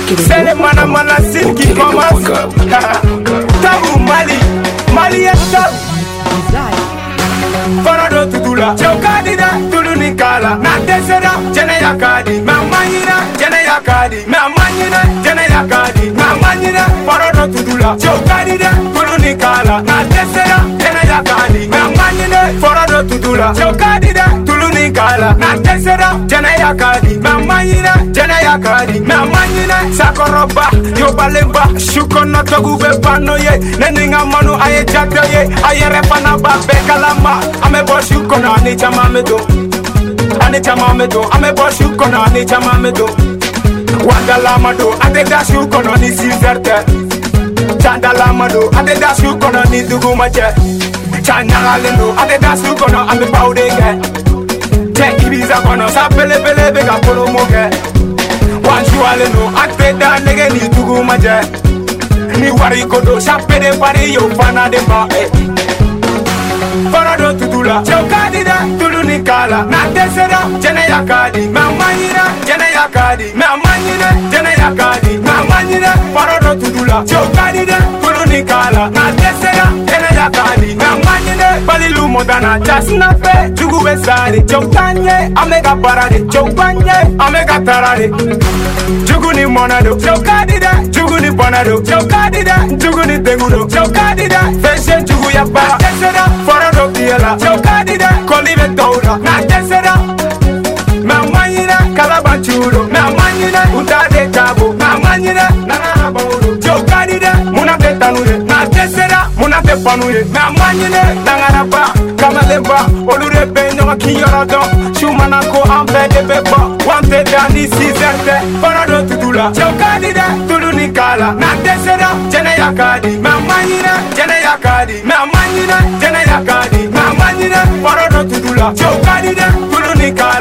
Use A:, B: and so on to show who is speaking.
A: C'est les manamanassines qui commencent. Tabou Mali est tabou. Farado Tudula, Chokadida, Tulunikala, Natesera, Jenayakadi, Mamanyina, Jenayakadi, Mamanyina, Jenayakadi, Mamanyina, Farado Tudula, Chokadida, Tulunikala, Natesera, Jenayakadi, Mamanyina, Farado Tudula, Chokadida, Tulunikala, Natesera, Jenayakadi, Mamanyina, Jenayakadi, Mamanyina, Sakoroba, Yobalemba, Shukona Togube Panoye, Neninga Manu Aye Jataye, Ayerefana Bekalama. Ame boss you kono ani chama medo, ame boss you kono ani chama medo. Wanda mado, ade dash you kono ni sizerte. Chanda mado, ade dash you kono ni dugu mache. Chanda lendo, ade dash you kono ame paude ke. Che ibiza kono sa pele bega polo moke. Wanju aleno, ade da nege ni dugu mache. Ni wari kodo, sa pede pari yo fana de ba. Farado Tudula, Chokadida, Tulunikala, Natesera, Jenayakadi, Mamanyina, Jenayakadi, Mamanyina, Jenayakadi, Mamanyina, Farado Tudula, Chokadida, Tulunikala, Natesera, Jenayakadi, Mamanyina, Balilu Modana, Jasnafe, Juguwe Sari, Chokanye, Amega Parade, Chokanye, Amega Tarade, Juguni Monado, Chokadida, Juguni Bonado, Chokadida, Juguni Tengudo, Chokadida, Fashion Juguyapa, Tesera, Farado Diela, Chokadida, Kolive Doura, Natesera, Mamanyina, Calabanchudo, Mamanyina, Utade Tabo, Mamanyina, Nanabauro, Chokadida, Munate Tanure, Natesera, Munate Panure, Mamanyina, Nangarapa, Kamalemba, Olure Benyo, Kiyorado, Shumanako, Ampe de Beba, Wante Dani Sizerte, Farado Tudula, Chokadida, Tulunikala, Natesera, Jenayakadi, Mamanyina, Jenayakadi, Mamanyina, Jenayakadi, Mamanyina, Farado Tudula, Chokadida, Tulunikala.